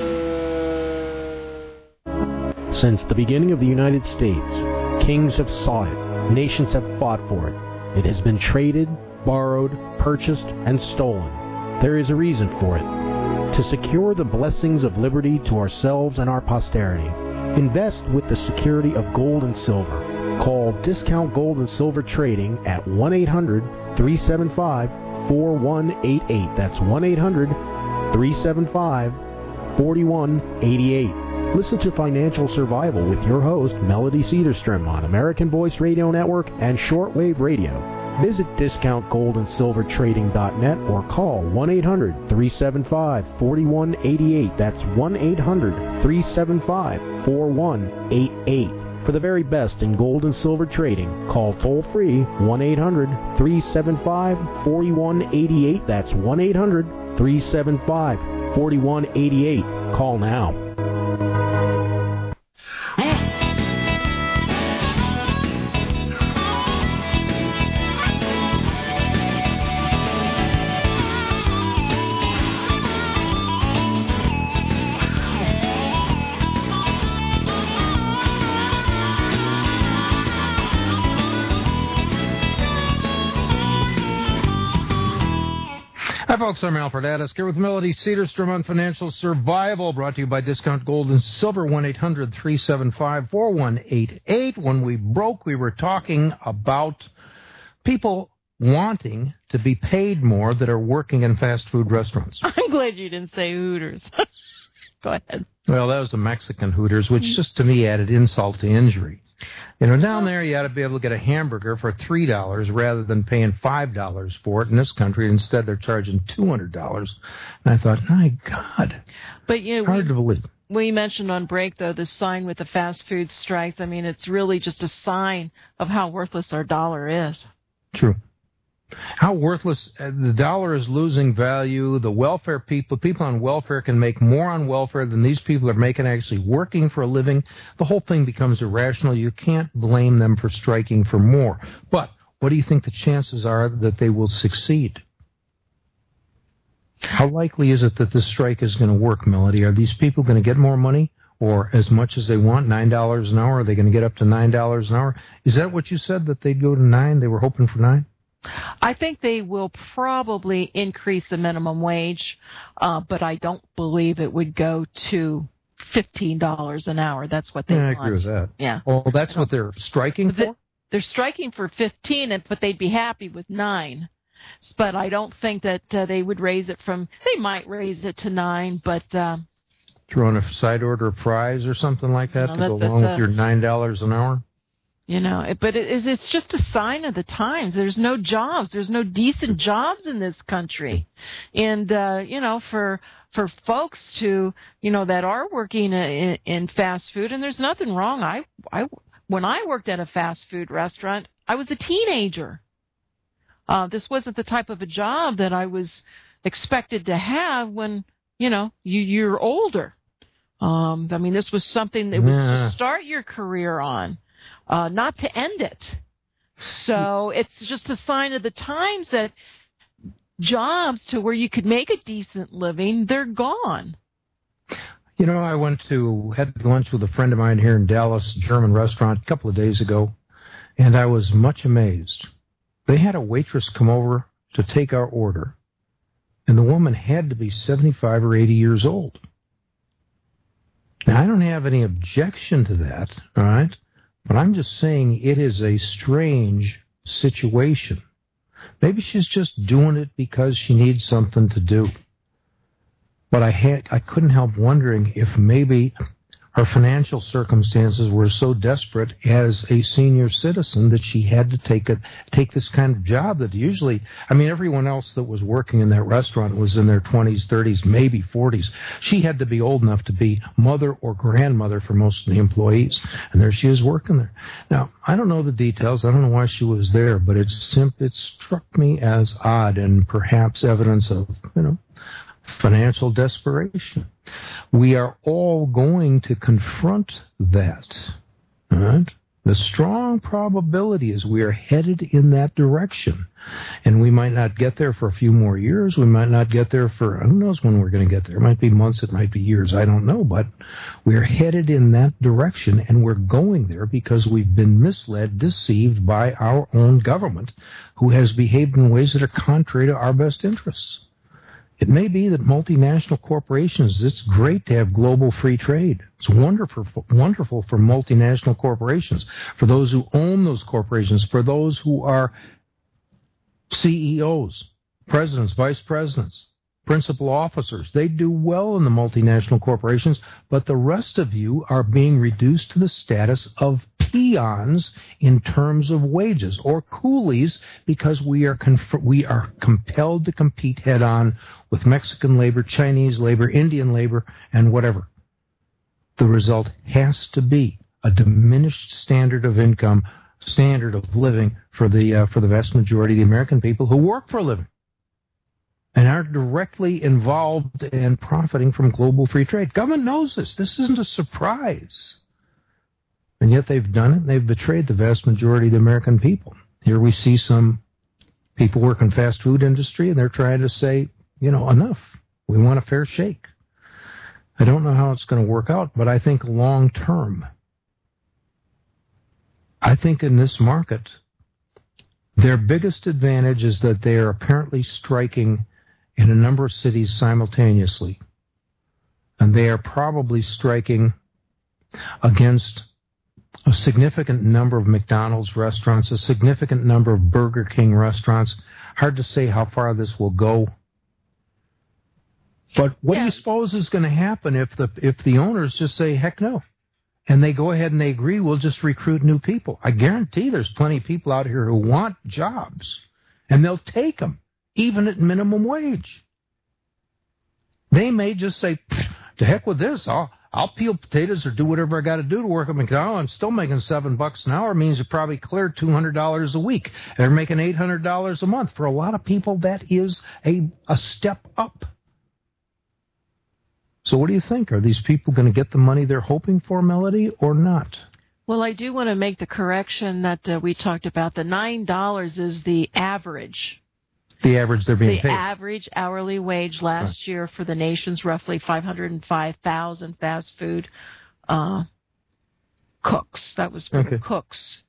Since the beginning of the United States, kings have sought it, nations have fought for it. It has been traded, borrowed, purchased, and stolen. There is a reason for it. To secure the blessings of liberty to ourselves and our posterity, invest with the security of gold and silver. Call Discount Gold and Silver Trading at one eight hundred, three seven five, four one eight eight. That's one eight hundred, three seven five, four one eight eight. Listen to Financial Survival with your host, Melody Cedarstrom, on American Voice Radio Network and Shortwave Radio. Visit discount gold and silver trading dot net or call one eight hundred, three seven five, four one eight eight. That's one eight hundred, three seven five, four one eight eight. For the very best in gold and silver trading, call toll-free one eight hundred, three seven five, four one eight eight. That's one eight hundred, three seven five, four one eight eight. Call now. Hi, folks. I'm Alfred Addis here with Melody Cedarstrom on Financial Survival, brought to you by Discount Gold and Silver, one eight hundred, three seven five, four one eight eight. When we broke, we were talking about people wanting to be paid more that are working in fast food restaurants. I'm glad you didn't say Hooters. Go ahead. Well, that was the Mexican Hooters, which just to me added insult to injury. You know, down there you ought to be able to get a hamburger for three dollars rather than paying five dollars for it in this country. Instead, they're charging two hundred dollars. And I thought, my God, But you know, hard we, to believe. we mentioned on break, though, the sign with the fast food strikes. I mean, it's really just a sign of how worthless our dollar is. True. How worthless uh, the dollar is losing value. The welfare people, people on welfare can make more on welfare than these people are making actually working for a living. The whole thing becomes irrational. You can't blame them for striking for more. But what do you think the chances are that they will succeed? How likely is it that this strike is going to work, Melody? Are these people going to get more money or as much as they want, nine dollars an hour? Are they going to get up to nine dollars an hour? Is that what you said, that they'd go to nine? They were hoping for nine? I think they will probably increase the minimum wage, uh, but I don't believe it would go to fifteen dollars an hour. That's what they yeah, want. I agree with that. Yeah. Well, that's what they're striking for? They're striking for fifteen, but they'd be happy with nine. But I don't think that uh, they would raise it from, they might raise it to nine, but... Uh, Throw in a side order of fries or something like that no, to that, go along a, with your nine dollars an hour? You know, it, but it, it's just a sign of the times. There's no jobs. There's no decent jobs in this country. And, uh, you know, for for folks to, you know, that are working in, in fast food, and there's nothing wrong. I, I, when I worked at a fast food restaurant, I was a teenager. Uh, this wasn't the type of a job that I was expected to have when, you know, you, you're older. Um, I mean, this was something that was yeah. to start your career on, uh, not to end it. So it's just a sign of the times that jobs to where you could make a decent living, they're gone. You know, I went to, had lunch with a friend of mine here in Dallas, a German restaurant, a couple of days ago, and I was much amazed. They had a waitress come over to take our order, and the woman had to be seventy-five or eighty years old. Now, I don't have any objection to that, all right? But I'm just saying it is a strange situation. Maybe she's just doing it because she needs something to do. But I had, I couldn't help wondering if maybe her financial circumstances were so desperate as a senior citizen that she had to take a, take this kind of job that usually, I mean, everyone else that was working in that restaurant was in their twenties, thirties, maybe forties. She had to be old enough to be mother or grandmother for most of the employees. And there she is working there. Now, I don't know the details. I don't know why she was there, but it's sim- it struck me as odd and perhaps evidence of, you know, financial desperation. We are all going to confront that. All right? The strong probability is we are headed in that direction. And we might not get there for a few more years. We might not get there for, who knows when we're going to get there. It might be months, it might be years, I don't know. But we're headed in that direction, and we're going there because we've been misled, deceived by our own government, who has behaved in ways that are contrary to our best interests. It may be that multinational corporations, it's great to have global free trade. It's wonderful, wonderful for multinational corporations, for those who own those corporations, for those who are C E Os, presidents, vice presidents, principal officers. They do well in the multinational corporations, but the rest of you are being reduced to the status of peons in terms of wages, or coolies, because we are conf- we are compelled to compete head-on with Mexican labor, Chinese labor, Indian labor, and whatever. The result has to be a diminished standard of income, standard of living for the uh, for the vast majority of the American people who work for a living and aren't directly involved in profiting from global free trade. Government knows this. This isn't a surprise. And yet they've done it. They've betrayed the vast majority of the American people. Here we see some people work in fast food industry, and they're trying to say, you know, enough. We want a fair shake. I don't know how it's going to work out, but I think long term, I think in this market, their biggest advantage is that they are apparently striking in a number of cities simultaneously. And they are probably striking against a significant number of McDonald's restaurants, a significant number of Burger King restaurants. Hard to say how far this will go. But what yeah. do you suppose is going to happen if the if the owners just say, heck no, and they go ahead and they agree, we'll just recruit new people? I guarantee there's plenty of people out here who want jobs, and they'll take them, even at minimum wage. They may just say, to heck with this, I'll I'll peel potatoes or do whatever I got to do to work at McDonald's. I'm still making seven bucks an hour. It means you probably cleared two hundred dollars a week. They're making eight hundred dollars a month. For a lot of people, that is a, a step up. So what do you think? Are these people going to get the money they're hoping for, Melody, or not? Well, I do want to make the correction that uh, we talked about. The nine dollars is the average. The average they're being the paid. The average hourly wage last right. year for the nation's roughly five hundred five thousand fast food uh, cooks. That was for okay. the cooks.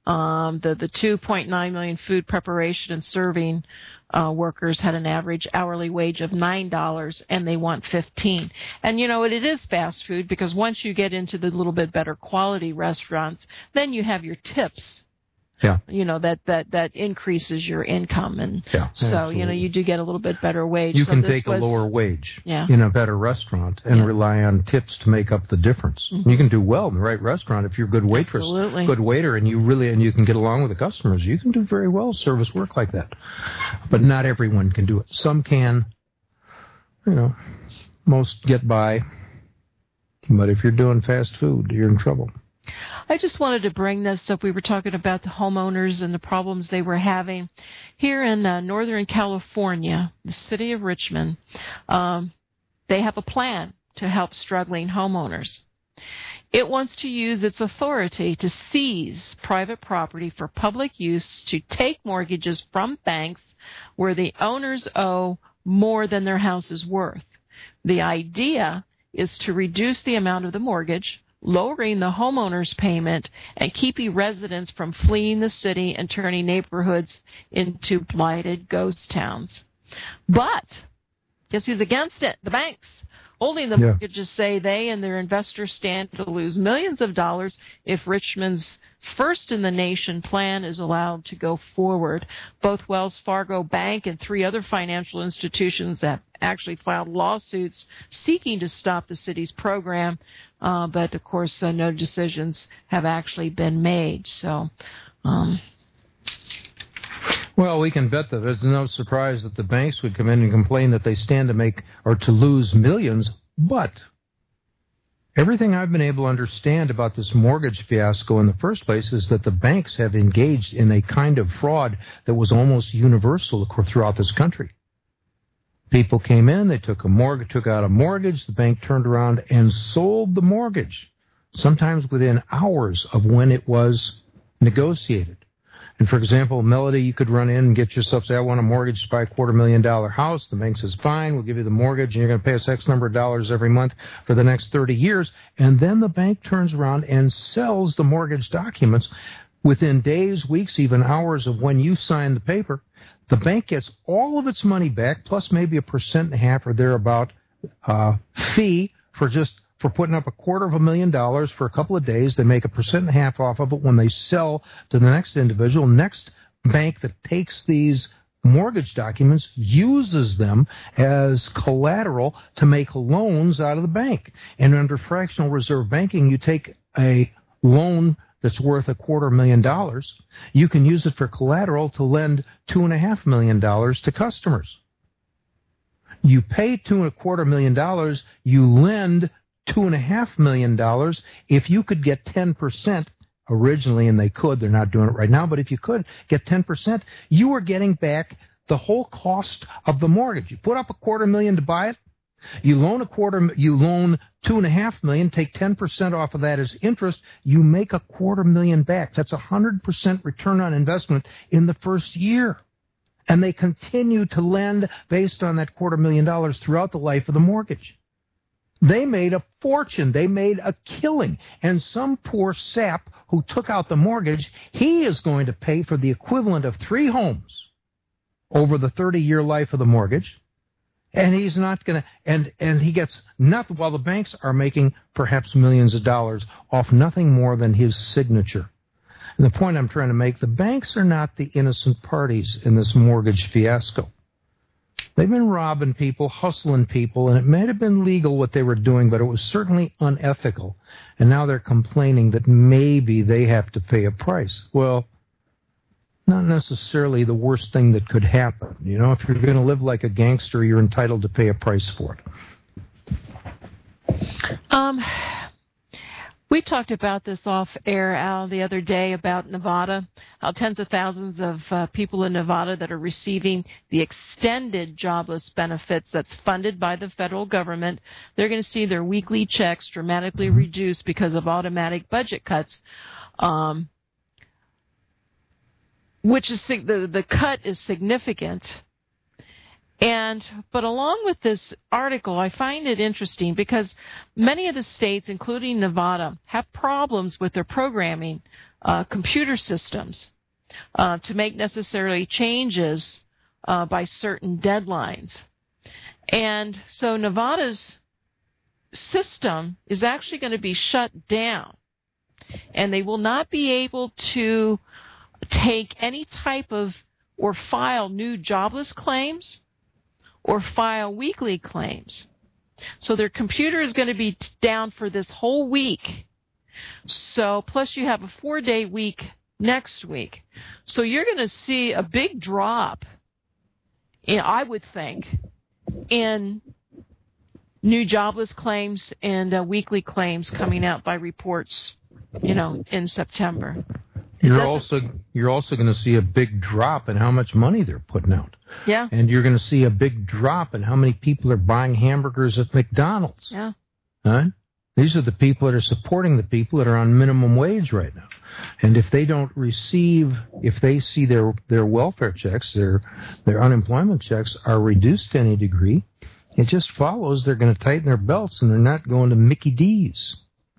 Um, the the two point nine million food preparation and serving uh, workers had an average hourly wage of nine dollars, and they want fifteen. And you know, it, it is fast food because once you get into the little bit better quality restaurants, then you have your tips. Yeah. You know, that, that, that increases your income. And yeah, so, absolutely. you know, you do get a little bit better wage. You so can this take was, a lower wage yeah. in a better restaurant and yeah. rely on tips to make up the difference. Mm-hmm. You can do well in the right restaurant if you're a good waitress, Absolutely. good waiter, and you really and you can get along with the customers. You can do very well service work like that. But not everyone can do it. Some can. You know, most get by. But if you're doing fast food, you're in trouble. I just wanted to bring this up. We were talking about the homeowners and the problems they were having. Here in uh, Northern California, the city of Richmond, um, they have a plan to help struggling homeowners. It wants to use its authority to seize private property for public use to take mortgages from banks where the owners owe more than their house is worth. The idea is to reduce the amount of the mortgage, lowering the homeowner's payment, and keeping residents from fleeing the city and turning neighborhoods into blighted ghost towns. But guess who's against it? The banks. Holding the mortgages say they and their investors stand to lose millions of dollars if Richmond's first-in-the-nation plan is allowed to go forward. Both Wells Fargo Bank and three other financial institutions have actually filed lawsuits seeking to stop the city's program, uh, but, of course, uh, no decisions have actually been made. So, um, well, we can bet that there's no surprise that the banks would come in and complain that they stand to make or to lose millions, but everything I've been able to understand about this mortgage fiasco in the first place is that the banks have engaged in a kind of fraud that was almost universal throughout this country. People came in, they took a mortgage, took out a mortgage, the bank turned around and sold the mortgage, sometimes within hours of when it was negotiated. And for example, Melody, you could run in and get yourself, say, I want a mortgage to buy a quarter million dollar house. The bank says, fine, we'll give you the mortgage, and you're going to pay us X number of dollars every month for the next thirty years. And then the bank turns around and sells the mortgage documents within days, weeks, even hours of when you sign the paper. The bank gets all of its money back, plus maybe a percent and a half or thereabout uh, fee for just for putting up a quarter of a million dollars for a couple of days. They make a percent and a half off of it when they sell to the next individual. Next bank that takes these mortgage documents uses them as collateral to make loans out of the bank. And under fractional reserve banking, you take a loan that's worth a quarter million dollars, you can use it for collateral to lend two and a half million dollars to customers. You pay two and a quarter million dollars, you lend two and a half million dollars. If you could get ten percent originally, and they could, they're not doing it right now, but if you could get ten percent, you are getting back the whole cost of the mortgage. You put up a quarter million to buy it, you loan a quarter, you loan two and a half million, take ten percent off of that as interest, you make a quarter million back. That's a hundred percent return on investment in the first year. And they continue to lend based on that quarter million dollars throughout the life of the mortgage. They made a fortune. They made a killing. And some poor sap who took out the mortgage, he is going to pay for the equivalent of three homes over the thirty-year life of the mortgage. And he's not going to, and, and he gets nothing, while the banks are making perhaps millions of dollars off nothing more than his signature. And the point I'm trying to make, the banks are not the innocent parties in this mortgage fiasco. They've been robbing people, hustling people, and it may have been legal what they were doing, but it was certainly unethical. And now they're complaining that maybe they have to pay a price. Well, not necessarily the worst thing that could happen. You know, if you're going to live like a gangster, you're entitled to pay a price for it. Um, we talked about this off air, Al, the other day about Nevada, how tens of thousands of uh, people in Nevada that are receiving the extended jobless benefits that's funded by the federal government, they're going to see their weekly checks dramatically mm-hmm. reduced because of automatic budget cuts. Um, which is the the cut is significant, And but along with this article, I find it interesting because many of the states, including Nevada, have problems with their programming uh, computer systems uh, to make necessarily changes uh, by certain deadlines. And so Nevada's system is actually going to be shut down, and they will not be able to take any type of or file new jobless claims or file weekly claims. So their computer is going to be down for this whole week. So plus you have a four-day week next week. So you're going to see a big drop, in, I would think, in new jobless claims and uh, weekly claims coming out by reports, you know, in September. You're also you're also going to see a big drop in how much money they're putting out. Yeah. And you're going to see a big drop in how many people are buying hamburgers at McDonald's. Yeah. Huh? These are the people that are supporting the people that are on minimum wage right now. And if they don't receive, if they see their, their welfare checks, their their unemployment checks are reduced to any degree, it just follows they're going to tighten their belts and they're not going to Mickey D's.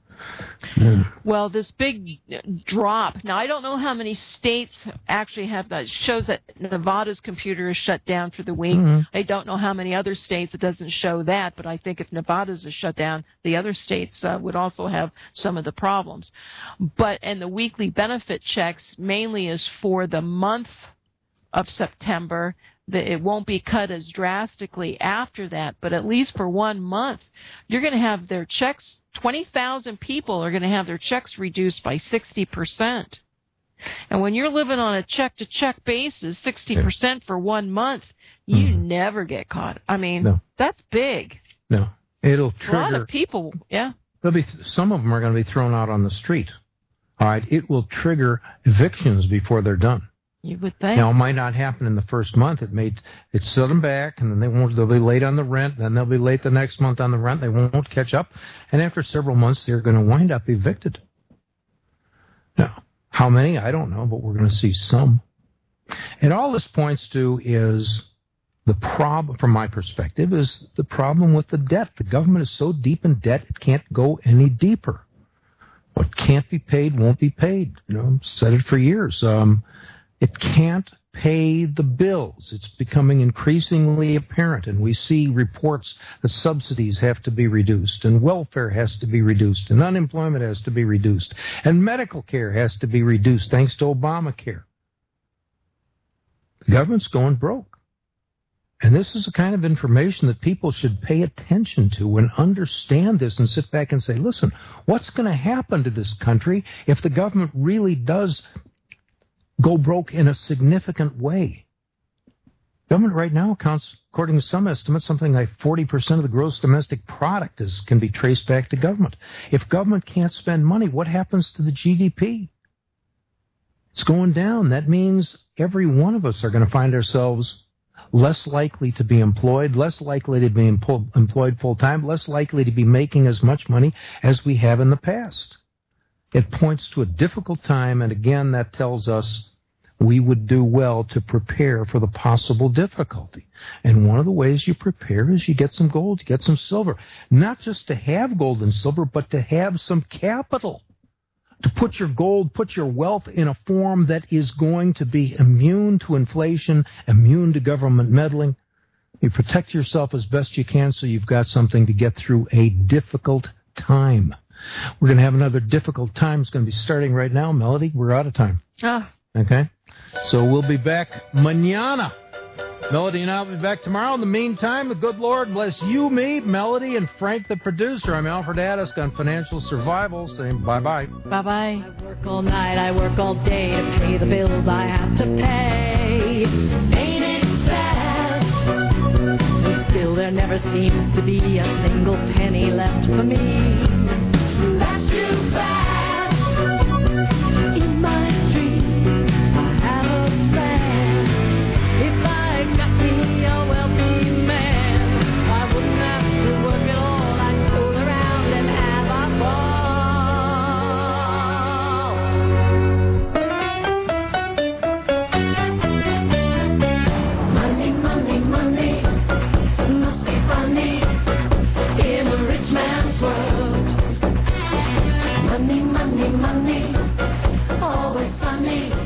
Mm. Well, this big drop. Now, I don't know how many states actually have that. It shows that Nevada's computer is shut down for the week. Mm-hmm. I don't know how many other states. It doesn't show that, but I think if Nevada's is shut down, the other states uh, would also have some of the problems. But, and the weekly benefit checks mainly is for the month of September. That it won't be cut as drastically after that, but at least for one month, you're going to have their checks, twenty thousand people are going to have their checks reduced by sixty percent. And when you're living on a check-to-check basis, sixty percent for one month, you mm. never get caught. I mean, no. That's big. No. It'll trigger. A lot of people, yeah. There'll be, some of them are going to be thrown out on the street. All right. It will trigger evictions before they're done. You would think. Now, it might not happen in the first month. It may it set them back, and then they won't. They'll be late on the rent. Then they'll be late the next month on the rent. They won't catch up, and after several months, they're going to wind up evicted. Now, how many? I don't know, but we're going to see some. And all this points to is the problem, from my perspective, is the problem with the debt. The government is so deep in debt, it can't go any deeper. What can't be paid won't be paid. You know, I've said it for years. Um, It can't pay the bills. It's becoming increasingly apparent, and we see reports that subsidies have to be reduced, and welfare has to be reduced, and unemployment has to be reduced, and medical care has to be reduced thanks to Obamacare. The government's going broke. And this is the kind of information that people should pay attention to and understand this and sit back and say, listen, what's going to happen to this country if the government really does go broke in a significant way? Government right now accounts, according to some estimates, something like forty percent of the gross domestic product is can be traced back to government. If government can't spend money, what happens to the G D P? It's going down. That means every one of us are going to find ourselves less likely to be employed, less likely to be empo- employed full-time, less likely to be making as much money as we have in the past. It points to a difficult time, and again, that tells us we would do well to prepare for the possible difficulty. And one of the ways you prepare is you get some gold, you get some silver. Not just to have gold and silver, but to have some capital. To put your gold, put your wealth in a form that is going to be immune to inflation, immune to government meddling. You protect yourself as best you can so you've got something to get through a difficult time. We're going to have another difficult time. It's going to be starting right now. Melody, we're out of time. Oh. Okay? So we'll be back mañana. Melody and I will be back tomorrow. In the meantime, the good Lord bless you, me, Melody, and Frank, the producer. I'm Alfred Adisk on Financial Survival, saying bye-bye. Bye-bye. I work all night, I work all day to pay the bills I have to pay. Ain't it sad? And still there never seems to be a single penny left for me. That's too bad. In my dream, I have a plan. If I got me a wealthy man, I wouldn't have to work at all. I'd fool around and have a ball. Money, money, money. money, money, money. Always sunny.